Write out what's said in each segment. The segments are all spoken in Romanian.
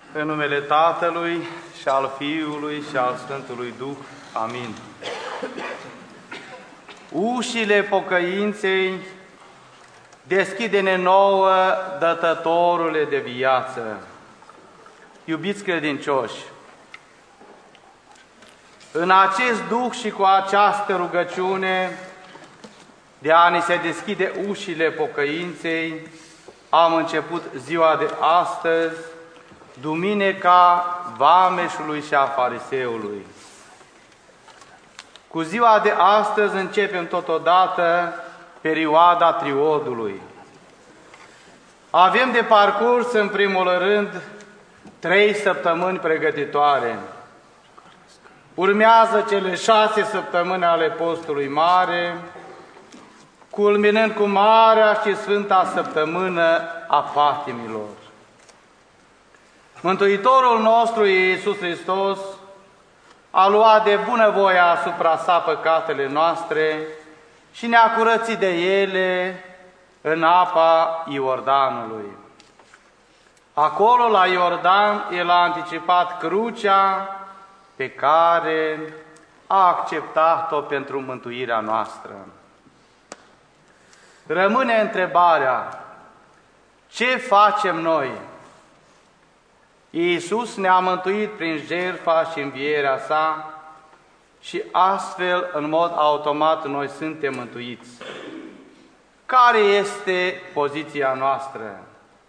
În numele Tatălui și al Fiului și al Sfântului Duh. Amin. Ușile pocăinței deschide-ne nouă, Dătătorule de viață. Iubiți credincioși, în acest duh și cu această rugăciune de a ni se deschide ușile pocăinței, am început ziua de astăzi, Duminica Vameșului și a Fariseului. Cu ziua de astăzi începem totodată perioada triodului. Avem de parcurs în primul rând 3 săptămâni pregătitoare. Urmează cele 6 săptămâni ale postului mare, culminând cu marea și sfânta săptămână a patimilor. Mântuitorul nostru Iisus Hristos a luat de bunăvoie asupra sa păcatele noastre și ne-a curățit de ele în apa Iordanului. Acolo, la Iordan, El a anticipat crucea pe care a acceptat-o pentru mântuirea noastră. Rămâne întrebarea, ce facem noi? Iisus ne-a mântuit prin jertfa și învierea sa și astfel, în mod automat, noi suntem mântuiți. Care este poziția noastră?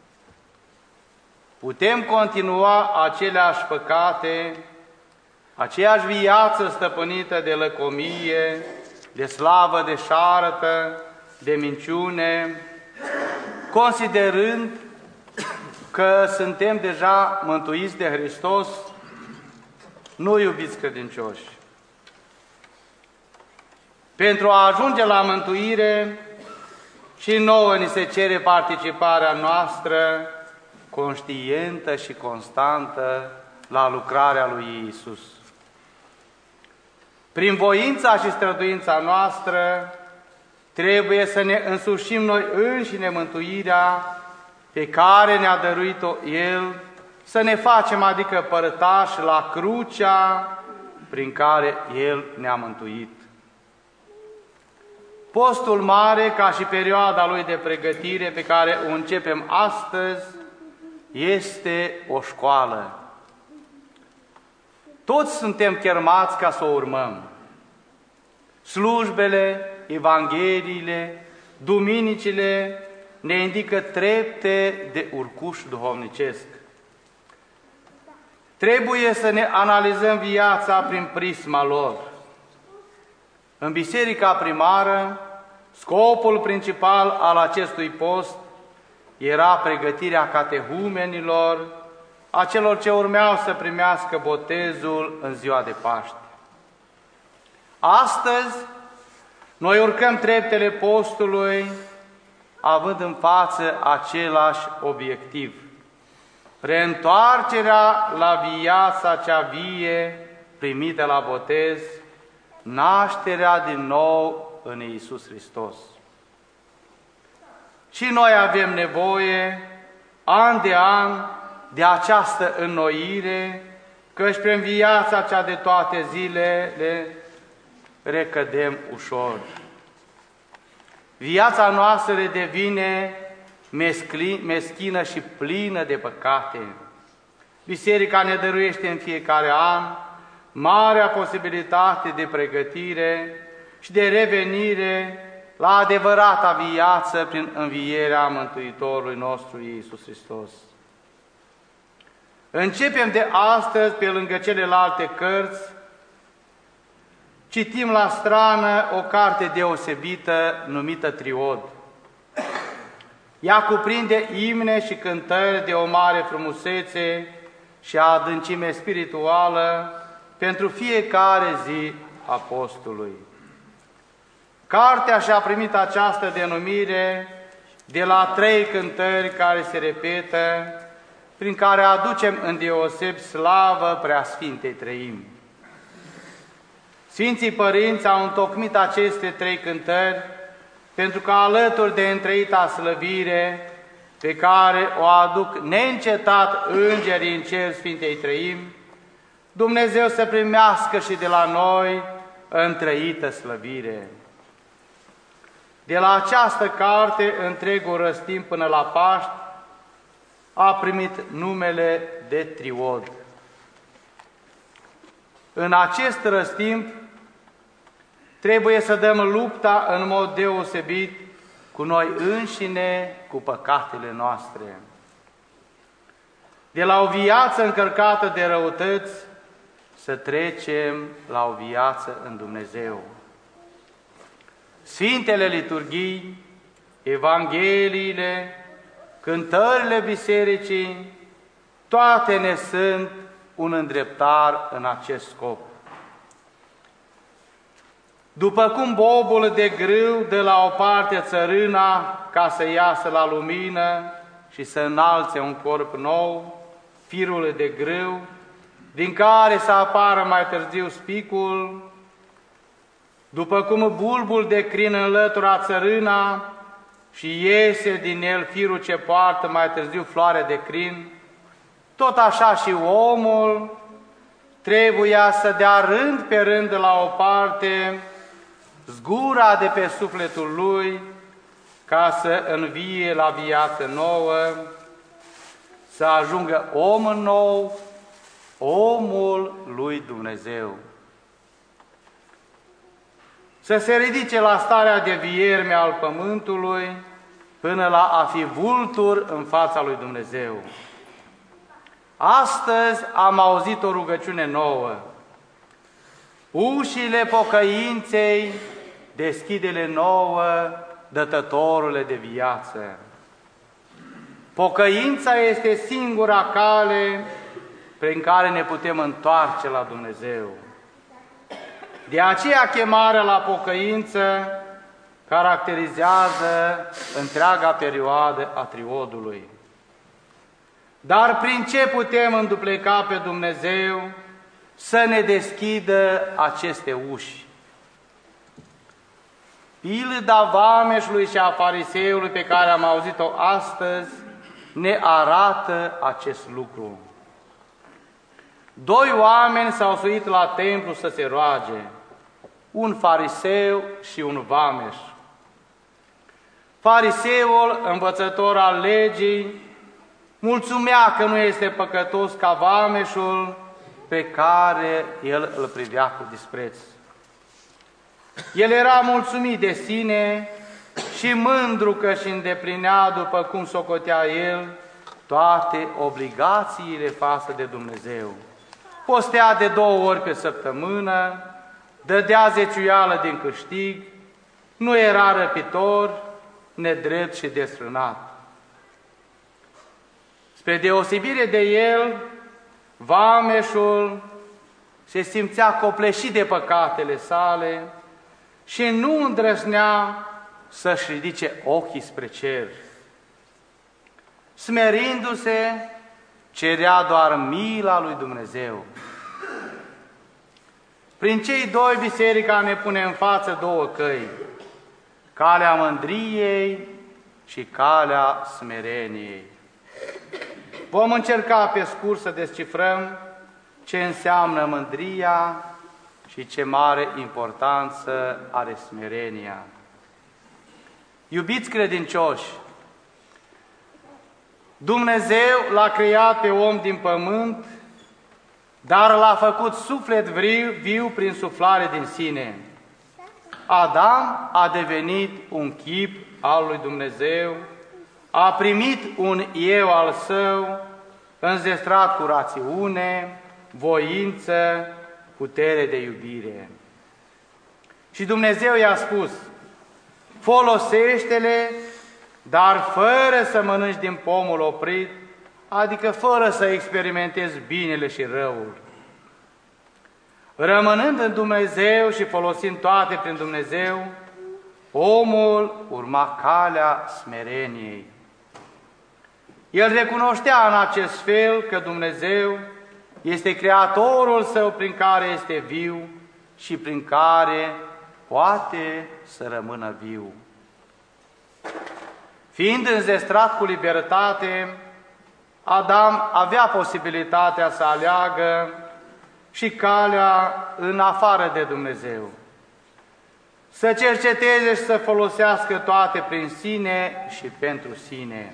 Putem continua aceleași păcate, aceeași viață stăpânită de lăcomie, de slavă deșartă, de minciune, considerând că suntem deja mântuiți de Hristos? Nu, iubiți credincioși. Pentru a ajunge la mântuire, și nouă ni se cere participarea noastră conștientă și constantă la lucrarea lui Iisus. Prin voința și străduința noastră trebuie să ne însușim noi înșine mântuirea pe care ne-a dăruit-o El, să ne facem adică părtași la crucea prin care El ne-a mântuit. Postul mare, ca și perioada lui de pregătire pe care o începem astăzi, este o școală. Toți suntem chemați ca să o urmăm. Slujbele, evangheliile, duminicile ne indică trepte de urcuș duhovnicesc. Trebuie să ne analizăm viața prin prisma lor. În biserica primară, scopul principal al acestui post era pregătirea catehumenilor, a celor ce urmeau să primească botezul în ziua de Paște. Astăzi, noi urcăm treptele postului, având în față același obiectiv: reîntoarcerea la viața cea vie primită la botez, nașterea din nou în Iisus Hristos. Și noi avem nevoie, an de an, de această înnoire, căci prin viața cea de toate zilele recădem ușor. Viața noastră devine meschină și plină de păcate. Biserica ne dăruiește în fiecare an marea posibilitate de pregătire și de revenire la adevărata viață prin învierea Mântuitorului nostru Iisus Hristos. Începem de astăzi, pe lângă celelalte cărți, citim la strană o carte deosebită numită Triod. Ea cuprinde imne și cântări de o mare frumusețe și adâncime spirituală pentru fiecare zi a postului. Cartea și-a primit această denumire de la 3 cântări care se repetă, prin care aducem îndeosebi slavă Preasfintei Treimi. Sfinții Părinți au întocmit aceste 3 cântări pentru că alături de întreita slăvire pe care o aduc neîncetat îngerii în cer Sfintei Trăimi, Dumnezeu să primească și de la noi întrăită slăvire. De la această carte, întregul răstimp până la Paști, a primit numele de Triod. În acest răstimp trebuie să dăm lupta în mod deosebit cu noi înșine, cu păcatele noastre. De la o viață încărcată de răutăți, să trecem la o viață în Dumnezeu. Sfintele liturghii, Evangheliile, cântările bisericii, toate ne sunt un îndreptar în acest scop. După cum bobul de grâu dă la o parte țărâna ca să iasă la lumină și să înalțe un corp nou, firul de grâu, din care să apară mai târziu spicul, după cum bulbul de crin înlătura țărâna și iese din el firul ce poartă mai târziu floare de crin, tot așa și omul trebuia să dea rând pe rând de la o parte zgura de pe sufletul lui ca să învie la viață nouă, să ajungă om nou, omul lui Dumnezeu. Să se ridice la starea de vierme al pământului până la a fi vultur în fața lui Dumnezeu. Astăzi am auzit o rugăciune nouă. Ușile pocăinței deschide-le nouă, dătătorule de viață. Pocăința este singura cale prin care ne putem întoarce la Dumnezeu. De aceea chemarea la pocăință caracterizează întreaga perioadă a triodului. Dar prin ce putem îndupleca pe Dumnezeu să ne deschidă aceste uși? Pilda vameșului și a fariseului pe care am auzit-o astăzi ne arată acest lucru. Doi oameni s-au suit la templu să se roage, un fariseu și un vameș. Fariseul, învățător al legii, mulțumea că nu este păcătos ca vameșul pe care el îl privea cu dispreț. El era mulțumit de sine și mândru că își îndeplinea, după cum socotea el, toate obligațiile față de Dumnezeu. Postea de 2 ori pe săptămână, dădea zeciuială din câștig, nu era răpitor, nedrept și desfrânat. Spre deosebire de el, vameșul se simțea copleșit de păcatele sale și nu îndrăznea să-și ridice ochii spre cer. Smerindu-se, cerea doar mila lui Dumnezeu. Prin cei doi, biserica ne pune în față 2 căi, calea mândriei și calea smereniei. Vom încerca pe scurt să descifrăm ce înseamnă mândria și ce mare importanță are smerenia. Iubiți credincioși, Dumnezeu l-a creat pe om din pământ, dar l-a făcut suflet viu prin suflare din sine. Adam a devenit un chip al lui Dumnezeu, a primit un eu al său, înzestrat cu rațiune, voință, putere de iubire. Și Dumnezeu i-a spus, folosește-le, dar fără să mănânci din pomul oprit, adică fără să experimentezi binele și răul. Rămânând în Dumnezeu și folosind toate prin Dumnezeu, omul urma calea smereniei. El recunoștea în acest fel că Dumnezeu este Creatorul său prin care este viu și prin care poate să rămână viu. Fiind înzestrat cu libertate, Adam avea posibilitatea să aleagă și calea în afară de Dumnezeu, să cerceteze și să folosească toate prin sine și pentru sine.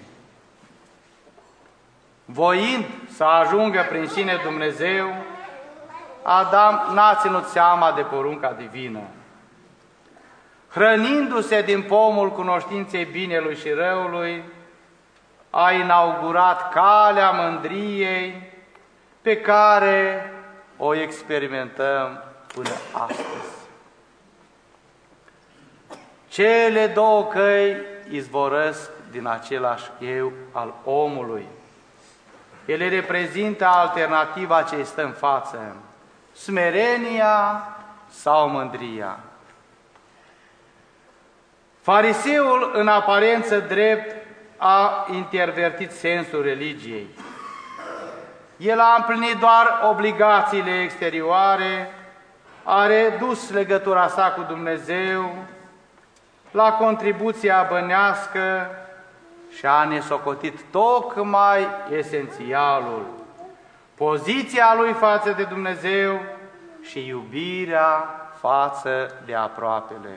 Voind să ajungă prin sine Dumnezeu, Adam n-a ținut seama de porunca divină. Hrănindu-se din pomul cunoștinței binelui și răului, a inaugurat calea mândriei pe care o experimentăm până astăzi. Cele două căi izvorăsc din același eu al omului. Ele reprezintă alternativa ce îi stă în față, smerenia sau mândria. Fariseul, în aparență drept, a intervertit sensul religiei. El a împlinit doar obligațiile exterioare, a redus legătura sa cu Dumnezeu la contribuția bănească și a nesocotit tocmai esențialul, poziția lui față de Dumnezeu și iubirea față de aproapele.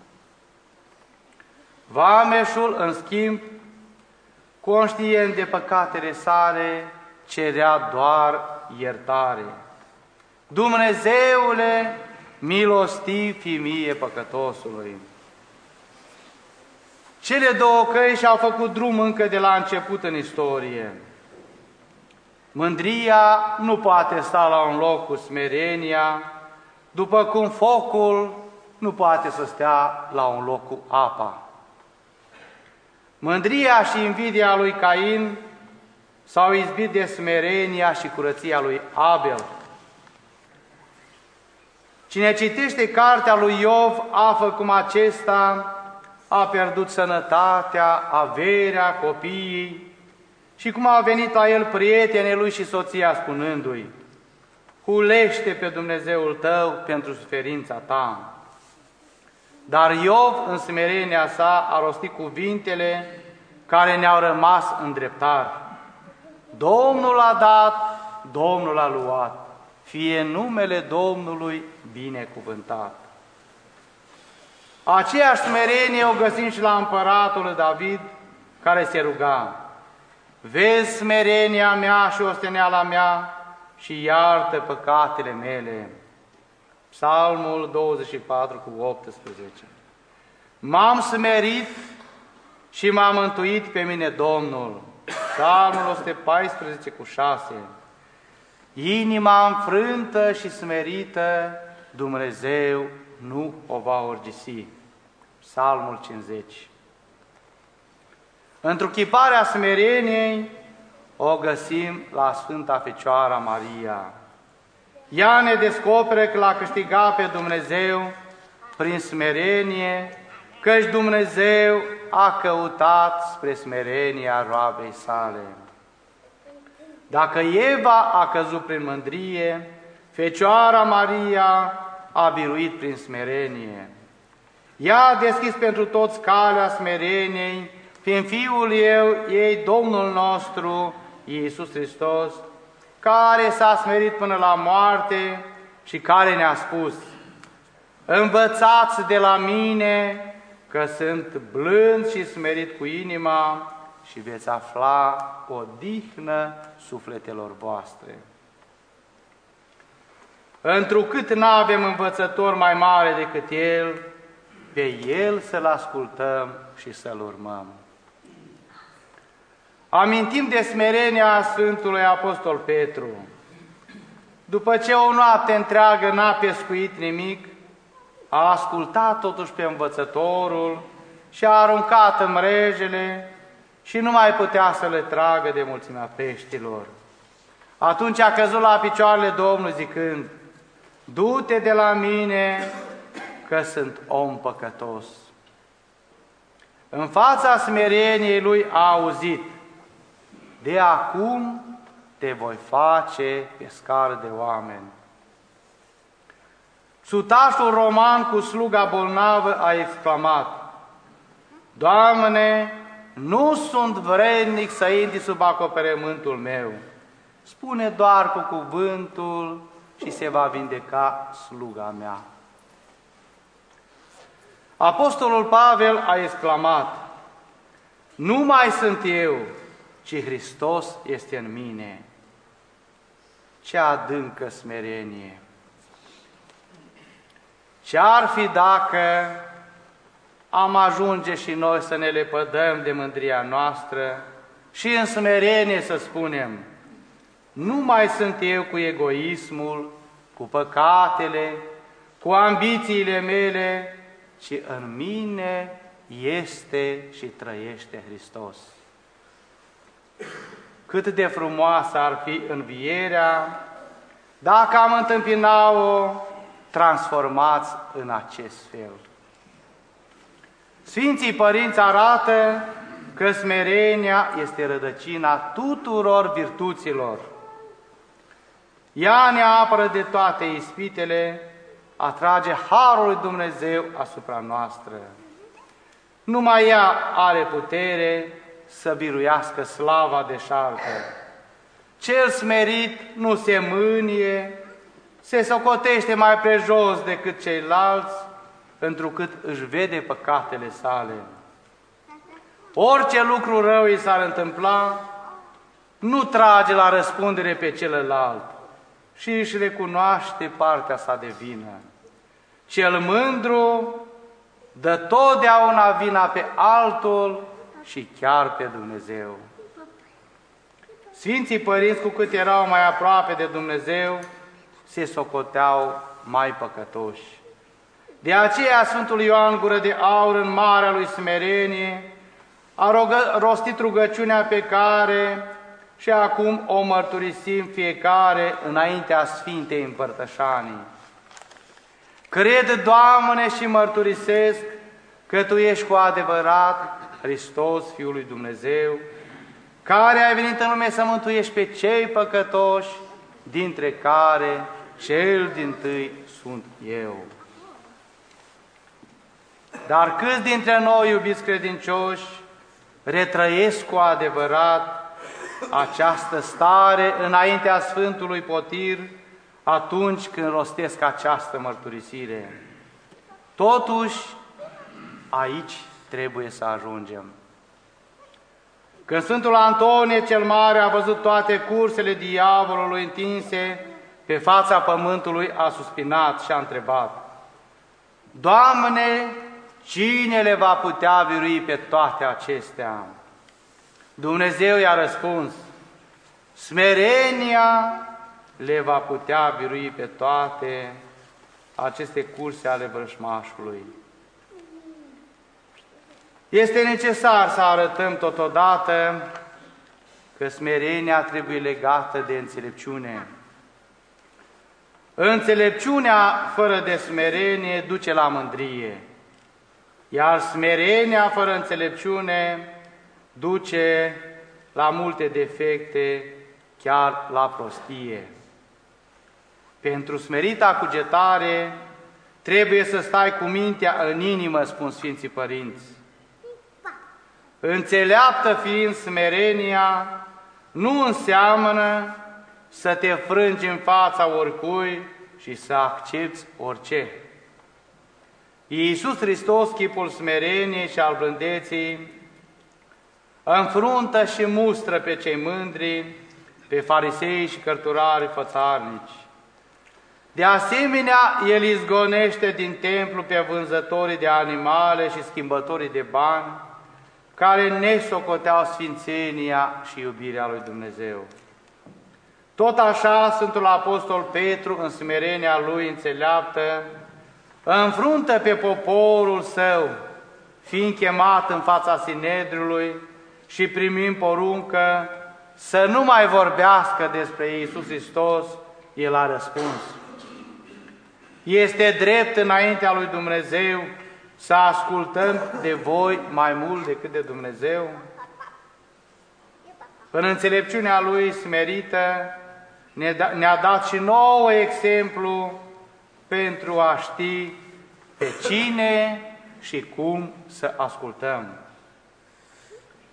Vameșul, în schimb, conștient de păcatele sale, cerea doar iertare. Dumnezeule, milostiv fi mie păcătosului. Cele două căi și-au făcut drum încă de la început în istorie. Mândria nu poate sta la un loc cu smerenia, după cum focul nu poate să stea la un loc cu apa. Mândria și invidia lui Cain s-au izbit de smerenia și curăția lui Abel. Cine citește cartea lui Iov află cum acesta a pierdut sănătatea, averea, copiii și cum a venit la el prietenii lui și soția spunându-i: hulește pe Dumnezeul tău pentru suferința ta. Dar Iov, în smerenia sa, a rostit cuvintele care ne-au rămas în dreptar. Domnul a dat, Domnul a luat, fie numele Domnului binecuvântat. Aceeași smerenie o găsim și la împăratul David, care se ruga: vezi smerenia mea și osteneala mea și iartă păcatele mele. Psalmul 24 cu 18. M-am smerit și m-a mântuit pe mine Domnul. Psalmul 114 cu 6. Inima înfrântă și smerită Dumnezeu nu o va urgisi. Psalmul 50. Întruchiparea smereniei o găsim la Sfânta Fecioara Maria. Ea ne descoperă că l-a câștigat pe Dumnezeu prin smerenie, căci Dumnezeu a căutat spre smerenia roabei sale. Dacă Eva a căzut prin mândrie, Fecioara Maria a biruit prin smerenie. Ea a deschis pentru toți calea smereniei, prin Fiul ei, Domnul nostru, Iisus Hristos, care s-a smerit până la moarte și care ne-a spus: învățați de la mine, că sunt blând și smerit cu inima, și veți afla odihnă sufletelor voastre. Întrucât n-avem învățător mai mare decât El, pe El să-L ascultăm și să-L urmăm. Amintim de smerenia Sfântului Apostol Petru. După ce o noapte întreagă n-a pescuit nimic, a ascultat totuși pe învățătorul și a aruncat în mrejele și nu mai putea să le tragă de mulțimea peștilor. Atunci a căzut la picioarele Domnului zicând: du-te de la mine, că sunt om păcătos. În fața smereniei lui a auzit: de acum te voi face pescar de oameni. Sutașul roman cu sluga bolnavă a exclamat: Doamne, nu sunt vrednic să intri sub acoperământul meu. Spune doar cu cuvântul și se va vindeca sluga mea. Apostolul Pavel a exclamat: nu mai sunt eu, ci Hristos este în mine. Ce adâncă smerenie! Ce-ar fi dacă am ajunge și noi să ne lepădăm de mândria noastră și în smerenie să spunem: nu mai sunt eu cu egoismul, cu păcatele, cu ambițiile mele, ci în mine este și trăiește Hristos. Cât de frumoasă ar fi învierea dacă am întâmpinat-o transformați în acest fel. Sfinții Părinți arată că smerenia este rădăcina tuturor virtuților. Ea ne apără de toate ispitele, atrage harul lui Dumnezeu asupra noastră. Numai ea are putere să biruiască slava deșartă. Cel smerit nu se mânie, se socotește mai prejos decât ceilalți, întrucât își vede păcatele sale. Orice lucru rău i s-ar întâmpla, nu trage la răspundere pe celălalt și își recunoaște partea sa de vină. Cel mândru dă totdeauna vina pe altul și chiar pe Dumnezeu. Sfinții Părinți, cu cât erau mai aproape de Dumnezeu, se socoteau mai păcătoși. De aceea Sfântul Ioan Gură de Aur, în marea lui smerenie, a rostit rugăciunea pe care și acum o mărturisim fiecare înaintea Sfintei Împărtășanii. Cred, Doamne, și mărturisesc că Tu ești cu adevărat Hristos, Fiul lui Dumnezeu, care ai venit în lume să mântuiești pe cei păcătoși, dintre care cel dintâi sunt eu. Dar câți dintre noi, iubiți credincioși, retrăiesc cu adevărat această stare înaintea Sfântului Potir atunci când rostesc această mărturisire? Totuși, aici trebuie să ajungem. Când Sfântul Antonie cel Mare a văzut toate cursele diavolului întinse pe fața pământului, a suspinat și a întrebat: Doamne, cine le va putea birui pe toate acestea? Dumnezeu i-a răspuns: smerenia le va putea birui pe toate aceste curse ale vrășmașului. Este necesar să arătăm totodată că smerenia trebuie legată de înțelepciune. Înțelepciunea fără de smerenie duce la mândrie, iar smerenia fără înțelepciune duce la multe defecte, chiar la prostie. Pentru smerita cugetare trebuie să stai cu mintea în inimă, spun Sfinții Părinți. Înțeleaptă fiind smerenia, nu înseamnă să te frângi în fața oricui și să accepți orice. Iisus Hristos, chipul smereniei și al blândeții, înfruntă și mustră pe cei mândri, pe farisei și cărturari fățarnici. De asemenea, El izgonește din templu pe vânzătorii de animale și schimbătorii de bani, care nesocoteau sfințenia și iubirea lui Dumnezeu. Tot așa, Sfântul Apostol Petru, în smerenia lui înțeleaptă, înfruntă pe poporul său, fiind chemat în fața Sinedriului și primind poruncă să nu mai vorbească despre Iisus Hristos, el a răspuns: este drept înaintea lui Dumnezeu să ascultăm de voi mai mult decât de Dumnezeu? În înțelepciunea lui smerită ne-a dat și nouă exemplu pentru a ști pe cine și cum să ascultăm.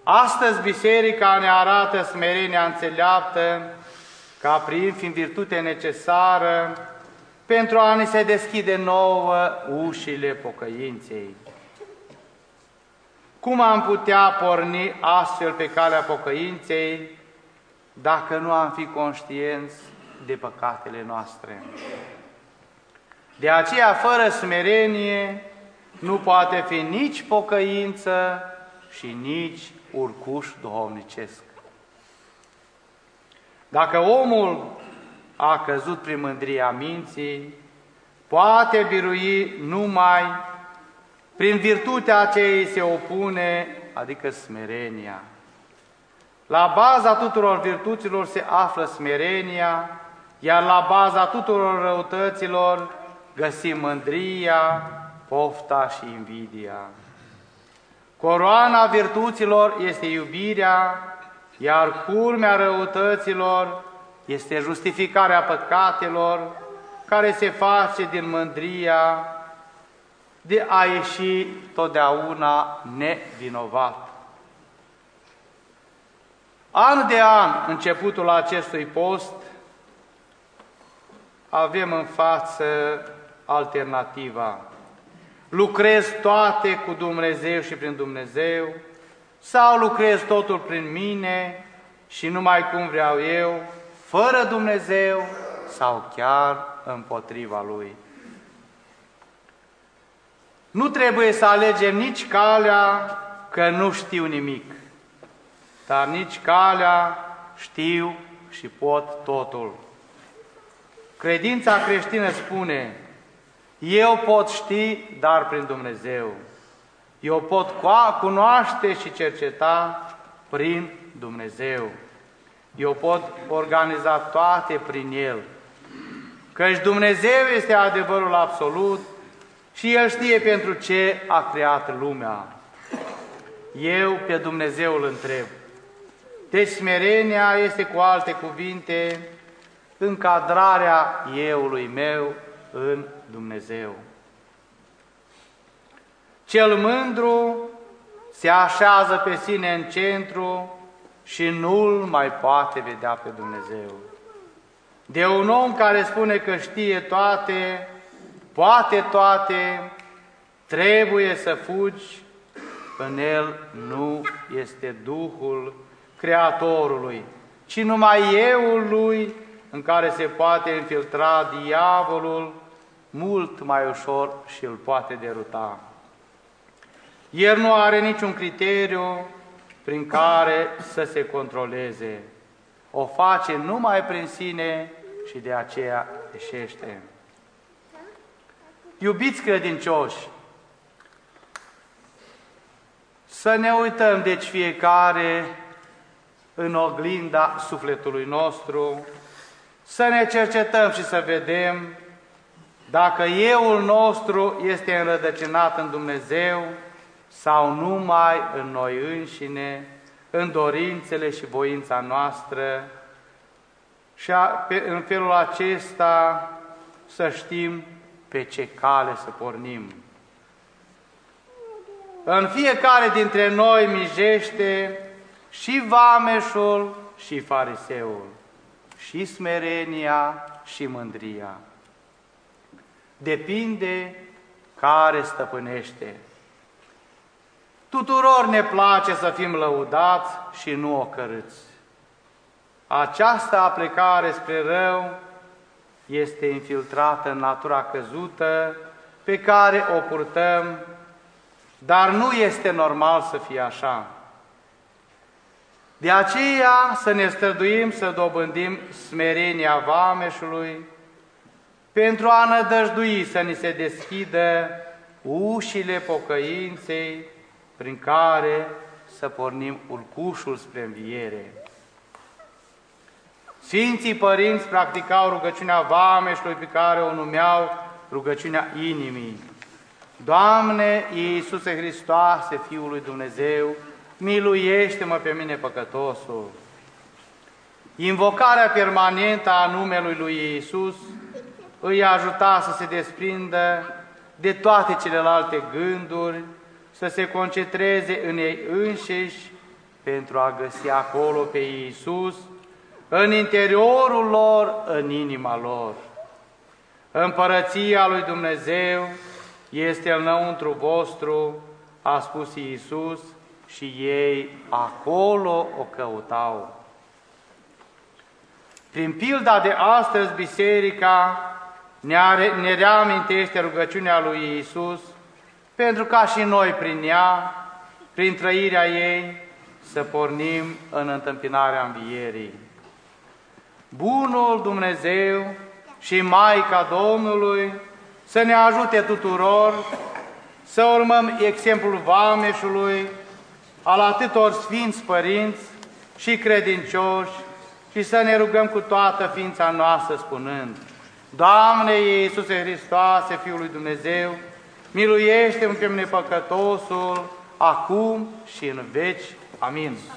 Astăzi Biserica ne arată smerenia înțeleaptă ca fiind virtute necesară pentru a ni se deschide nouă ușile pocăinței. Cum am putea porni astfel pe calea pocăinței dacă nu am fi conștienți de păcatele noastre? De aceea, fără smerenie, nu poate fi nici pocăință și nici urcuș duhovnicesc. Dacă omul a căzut prin mândria minții, poate birui numai prin virtutea ce îi se opune, adică smerenia. La baza tuturor virtuților se află smerenia, iar la baza tuturor răutăților găsim mândria, pofta și invidia. Coroana virtuților este iubirea, iar culmea răutăților este justificarea păcatelor, care se face din mândria de a ieși totdeauna nevinovat. An de an, începutul acestui post, avem în față alternativa. Lucrez toate cu Dumnezeu și prin Dumnezeu, sau lucrez totul prin mine și numai cum vreau eu, fără Dumnezeu sau chiar împotriva Lui. Nu trebuie să alegem nici calea că nu știu nimic, dar nici calea știu și pot totul. Credința creștină spune: eu pot ști, dar prin Dumnezeu. Eu pot cunoaște și cerceta prin Dumnezeu. Eu pot organiza toate prin El. Căci Dumnezeu este adevărul absolut și El știe pentru ce a creat lumea. Eu pe Dumnezeu îl întreb. Deci smerenia este, cu alte cuvinte, încadrarea euului meu în Dumnezeu. Cel mândru se așează pe sine în centru și nu-L mai poate vedea pe Dumnezeu. De un om care spune că știe toate, poate toate, trebuie să fugi, în el nu este Duhul Creatorului, ci numai euul lui, în care se poate infiltra diavolul mult mai ușor și îl poate deruta. El nu are niciun criteriu prin care să se controleze. O face numai prin sine și de aceea eșește. Iubiți credincioși, să ne uităm deci fiecare în oglinda sufletului nostru, să ne cercetăm și să vedem dacă euul nostru este înrădăcinat în Dumnezeu sau numai în noi înșine, în dorințele și voința noastră, și în felul acesta să știm pe ce cale să pornim. În fiecare dintre noi mijește și vameșul și fariseul, și smerenia și mândria. Depinde care stăpânește. Tuturor ne place să fim lăudați și nu ocărâți. Această aplecare spre rău este infiltrată în natura căzută pe care o purtăm, dar nu este normal să fie așa. De aceea să ne străduim să dobândim smerenia vameșului pentru a nădăjdui să ni se deschidă ușile pocăinței prin care să pornim urcușul spre înviere. Sfinții părinți practicau rugăciunea vameșului pe care o numeau rugăciunea inimii. Doamne Iisuse Hristoase, Fiul lui Dumnezeu, miluiește-mă pe mine păcătosul. Invocarea permanentă a numelui lui Iisus îi ajuta să se desprindă de toate celelalte gânduri, să se concentreze în ei înșiși, pentru a găsi acolo pe Iisus, în interiorul lor, în inima lor. Împărăția lui Dumnezeu este înăuntru vostru, a spus Iisus, și ei acolo o căutau. Prin pilda de astăzi, Biserica ne reamintește rugăciunea lui Iisus, pentru ca și noi prin ea, prin trăirea ei, să pornim în întâmpinarea învierii. Bunul Dumnezeu și Maica Domnului să ne ajute tuturor să urmăm exemplul Vameșului, al atâtor Sfinți Părinți și credincioși și să ne rugăm cu toată ființa noastră spunând: Doamne Iisuse Hristoase, Fiul lui Dumnezeu, miluiește-mă pe mine păcătosul, acum și în veci. Amin.